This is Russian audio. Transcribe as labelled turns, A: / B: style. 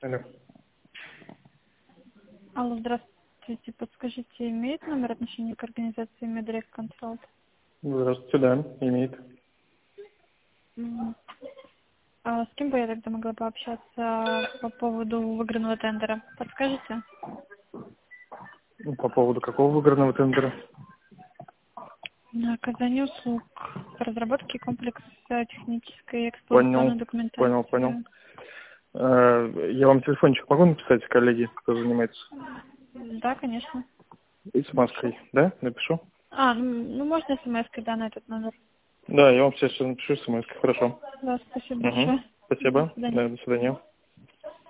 A: Алло.
B: Алло, здравствуйте. Подскажите, имеет номер отношения к организации Медрек Консалт?
A: Здравствуйте, да, имеет.
B: А с кем бы я тогда могла пообщаться по поводу выигранного тендера? Подскажете?
A: По поводу какого выигранного тендера?
B: На оказание услуг по разработке комплекса технической и эксплуатационной
A: Понял.
B: документации.
A: Я вам телефончик могу написать, коллеге, кто занимается
B: Да, конечно.
A: смс-кой, да? Напишу?
B: Ну можно смс-кой, да, на этот номер.
A: Да, я вам сейчас напишу смс-кой, хорошо.
B: Да, спасибо
A: Угу.
B: большое. До
A: Спасибо,
B: свидания.
A: да, до свидания.